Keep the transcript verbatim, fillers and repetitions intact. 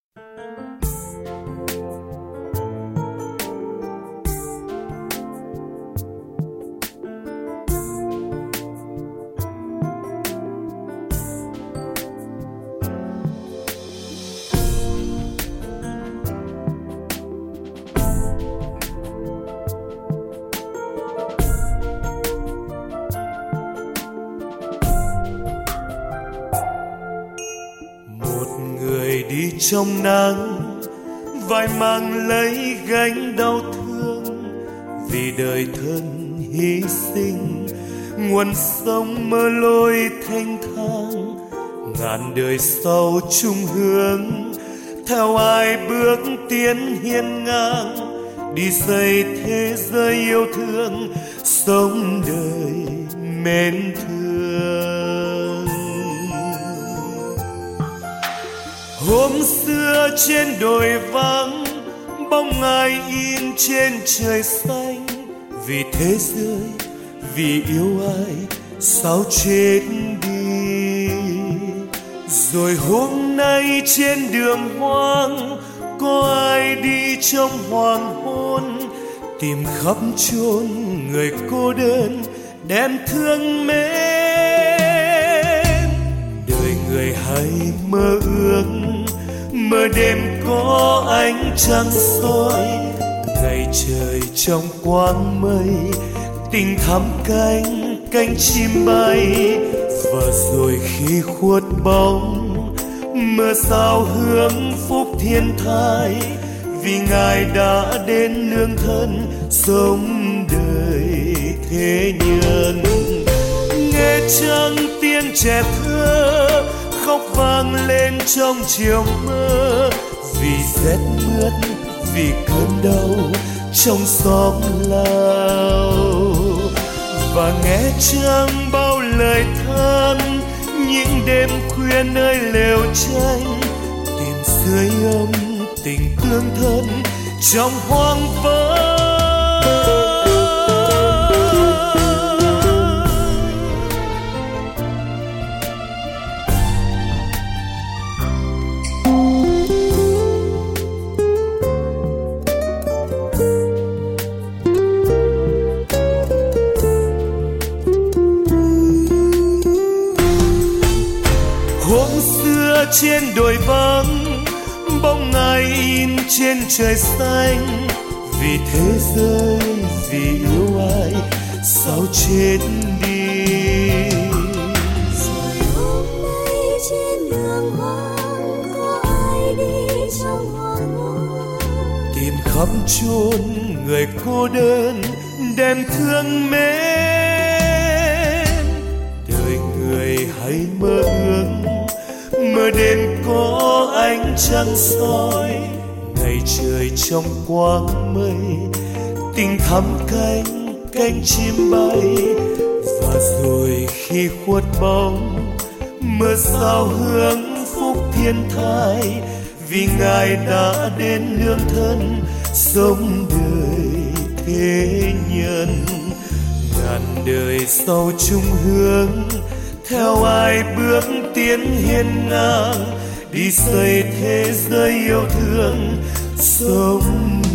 Trong nắng vai mang lấy gánh đau thương, vì đời thân hy sinh nguồn sống mơ lối thanh thang. Ngàn đời sau chung hướng, theo ai bước tiến hiên ngang, đi xây thế giới yêu thương, sống đời mến thương. Hôm xưa trên đồi vắng, bóng ai in trên trời xanh, vì thế giới, vì yêu ai, sao chết đi. Rồi hôm nay trên đường hoang, có ai đi trong hoàng hôn, tìm khắp chốn người cô đơn, đem thương mến. Đời người hãy mơ ước, mơ đêm có ánh trăng soi, ngày trời trong quang mây, tình thắm cánh cánh chim bay. Và rồi khi khuất bóng, mưa sao hướng phúc thiên thai, vì Ngài đã đến nương thân, sống đời thế nhân. Nghe trăng tiếng trẻ thơ khóc vang lên trong chiều mơ, vì rét mướt, vì cơn đau trong xóm lao. Và nghe trăng bao lời than những đêm khuya nơi lều tranh, tìm sưởi ấm tình tương thân trong hoang vắng. Trên đồi vắng, bóng ai in trên trời xanh, vì thế giới, vì yêu ai, sao chết đi. Rồi hôm nay trên đường hoang, có ai đi trong hoàng hôn, tìm khắp chốn người cô đơn, đem thương mến. Đời người hãy mơ ước, mơ đêm có ánh trăng soi, ngày trời trong quang mây, tình thắm cánh cánh chim bay. Và rồi khi khuất bóng, mưa sao hướng phúc thiên thai, vì Ngài đã đến nương thân, sống đời thế nhân. Ngàn đời sau chung hướng, theo ai bước tiến hiên ngang, đi xây thế giới yêu thương, sống